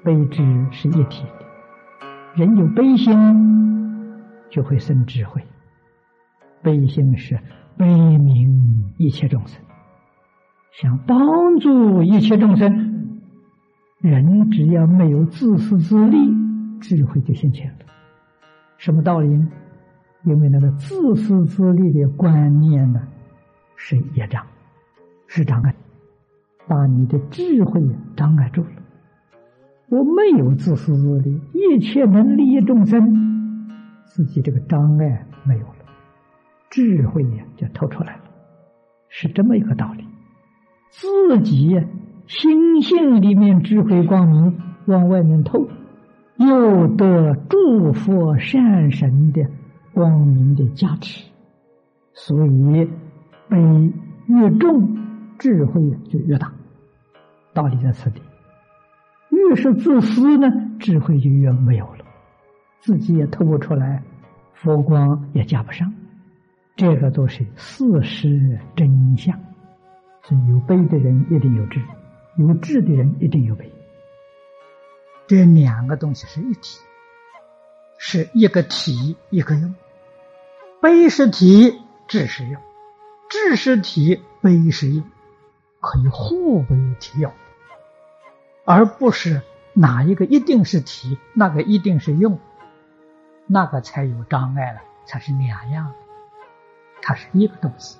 悲智是一体的。人有悲心，就会生智慧。悲心是悲悯一切众生，想帮助一切众生。人只要没有自私自利，智慧就现前了。什么道理呢？因为那个自私自利的观念呢，是业障，是障碍，把你的智慧障碍住了。我没有自私自利，一切能利益众生，自己这个障碍没有了，智慧就透出来了，是这么一个道理。自己心性里面智慧光明往外面透，又得诸佛善神的光明的加持，所以悲越重，智慧就越大。道理在此地。越是自私呢，智慧就越没有了，自己也透不出来，佛光也加不上。这个都是事实真相。所以有悲的人一定有智，有智的人一定有悲。这两个东西是一体，是一个体一个用。悲是体，智是用；智是体，悲是用，可以互为体用，而不是哪一个一定是体，那个一定是用，那个才有障碍了，才是两样的，它是一个东西。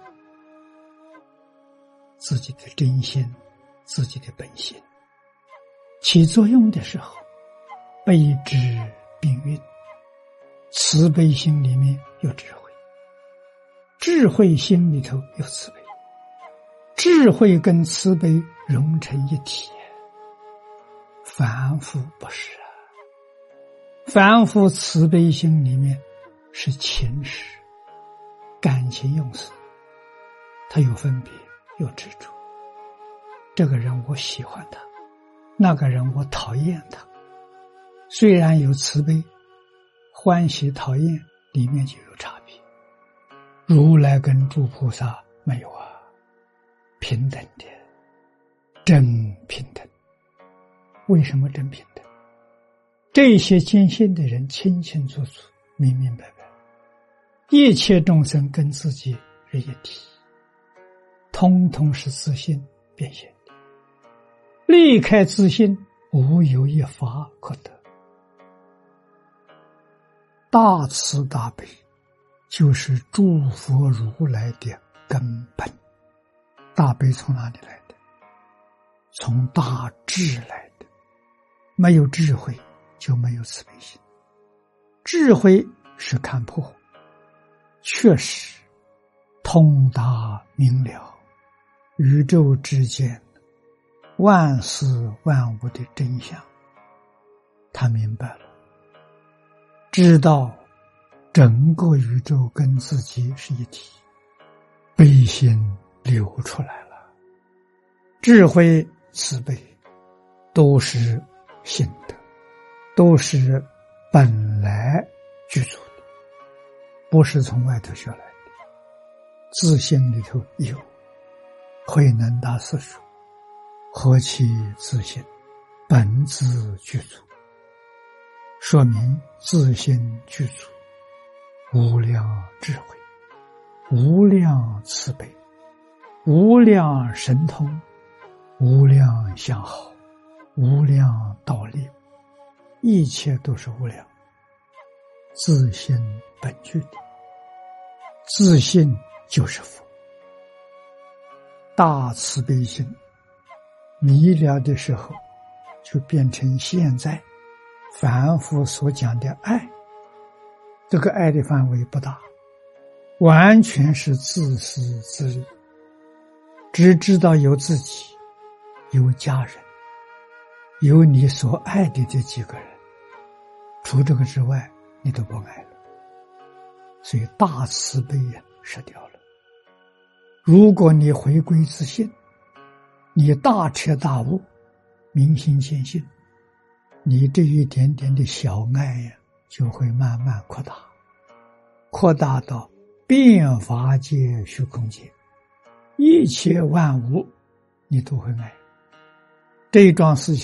自己的真心，自己的本心起作用的时候，悲智并运，慈悲心里面有智慧，智慧心里头有慈悲，智慧跟慈悲融成一体。凡夫不是啊，凡夫慈悲心里面是情识，感情用事，他有分别，有执着。这个人我喜欢他，那个人我讨厌他。虽然有慈悲，欢喜讨厌里面就有差别。如来跟诸菩萨没有啊，平等的，真平等。为什么真平等？这些坚信的人清清楚楚，明明白白，一切众生跟自己是一体，通通是自信变现的。离开自信，无有一法可得。大慈大悲就是诸佛如来的根本。大悲从哪里来的？从大智来的。没有智慧就没有慈悲心。智慧是看破，确实通达明了宇宙之间万事万物的真相，他明白了，知道整个宇宙跟自己是一体，悲心流出来了。智慧慈悲都是性德，都是本来具足的，不是从外头学来的。自性里头有，慧能大师说，何其自性，本自具足，说明自性具足，无量智慧，无量慈悲，无量神通，无量相好，无量道力，一切都是无量，自性本具的，自性就是佛。大慈悲心离了的时候，就变成现在凡夫所讲的爱。这个爱的范围不大，完全是自私自利，只知道有自己，有家人，有你所爱的这几个人，除这个之外你都不爱了。所以大慈悲失掉了。如果你回归自性，你大彻大悟，明心见性，你这一点点的小爱就会慢慢扩大，扩大到遍法界虚空界，一切万物你都会爱。这桩事情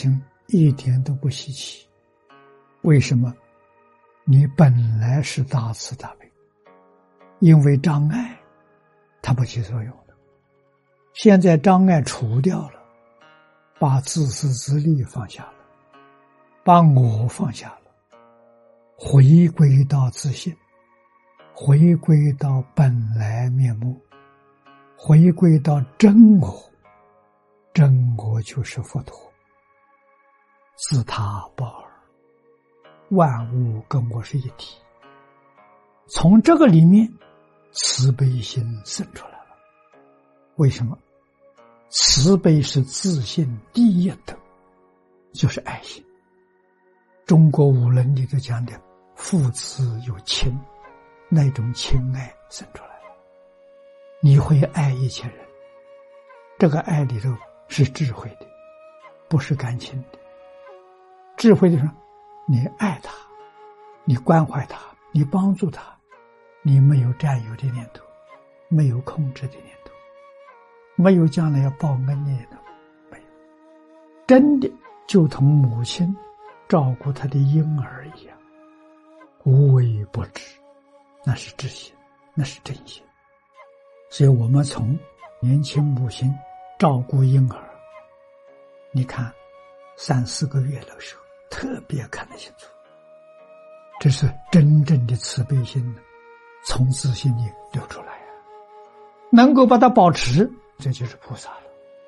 一点都不稀奇。为什么？你本来是大慈大悲，因为障碍它不起作用了，现在障碍除掉了，把自私自利放下了，把我放下了，回归到自信，回归到本来面目，回归到真我。真我就是佛陀，自他不二，万物跟我是一体。从这个里面，慈悲心生出来了。为什么？慈悲是自信第一德，就是爱心。中国五伦里头讲的父子有亲，那种亲爱生出来了。你会爱一切人，这个爱里头是智慧的，不是感情的。智慧的是你爱他，你关怀他，你帮助他，你没有占有的念头，没有控制的念头，没有将来要报恩的念头，没有。真的就同母亲照顾他的婴儿一样，无微不至，那是至心，那是真心。所以我们从年轻母亲照顾婴儿，你看3、4个月的时候特别看得清楚，这是真正的慈悲心从自心里流出来啊，能够把它保持，这就是菩萨了。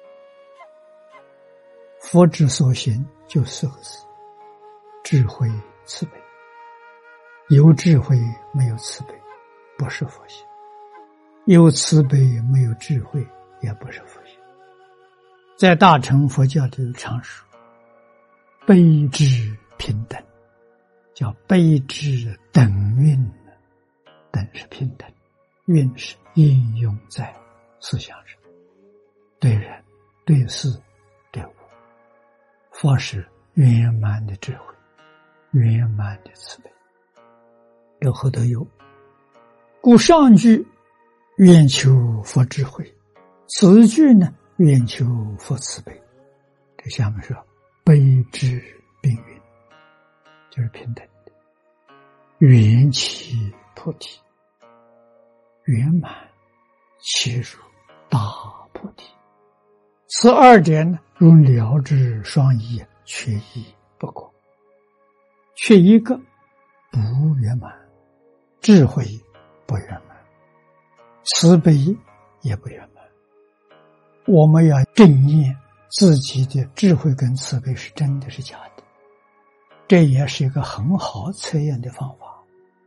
佛之所行就4个字：智慧慈悲。有智慧没有慈悲不是佛性，有慈悲没有智慧也不是佛性。在大乘佛教里常说悲智平等，叫悲智等运，等是平等，运是应用在思想上，对人对事对物。佛是圆满的智慧，圆满的慈悲。有后头有，故上句愿求佛智慧，此句呢愿求佛慈悲。这下面说悲智并运，就是平等的，缘起菩提，圆满切入大菩提。此2点呢，如了知双翼，缺一不可。缺一个不圆满，智慧不圆满，慈悲也不圆满。我们要正念自己的智慧跟慈悲是真的是假的，这也是一个很好测验的方法。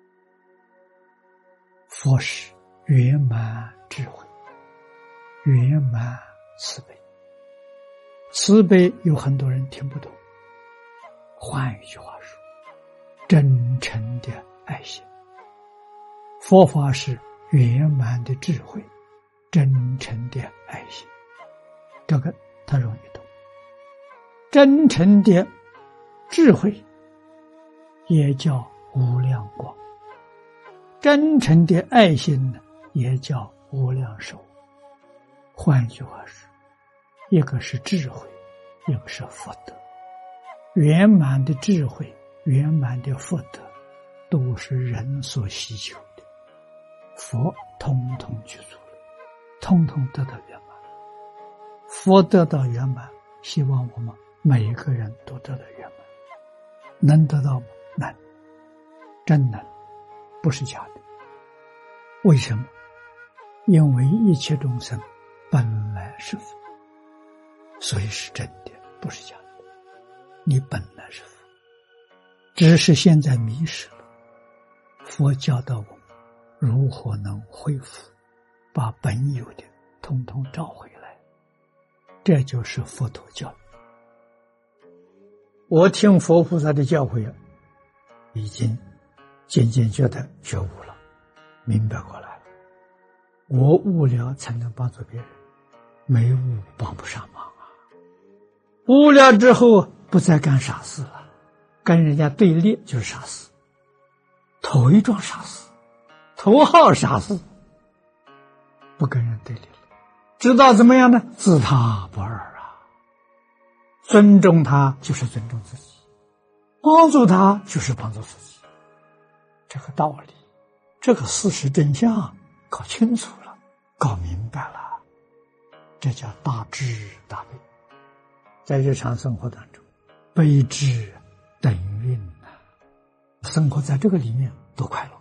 佛是圆满智慧，圆满慈悲。慈悲有很多人听不懂，换一句话说，真诚的爱心。佛法是圆满的智慧，真诚的爱心，这个他容易懂。真诚的智慧也叫无量光，真诚的爱心呢也叫无量寿。换句话说，一个是智慧，一个是福德。圆满的智慧，圆满的福德都是人所希求的，佛通通具足了，通通得到圆满。佛得到圆满，希望我们每一个人都得到圆满。能得到吗？能，真能，不是假的。为什么？因为一切众生本来是佛，所以是真的，不是假的。你本来是佛，只是现在迷失了。佛教导我们如何能恢复，把本有的统统找回来，这就是佛陀教育。我听佛菩萨的教诲已经渐渐觉得觉悟了，明白过来了。我悟了才能帮助别人，没悟帮不上忙啊。悟了之后不再干傻事了，跟人家对立就是傻事，头一桩傻事，头号傻事，不跟人对立了。知道怎么样呢？自他不二啊， 尊重他就是尊重自己，帮助他就是帮助自己。这个道理，这个事实真相搞清楚了，搞明白了，这叫大智大悲。在日常生活当中，悲智等运啊，生活在这个里面多快乐。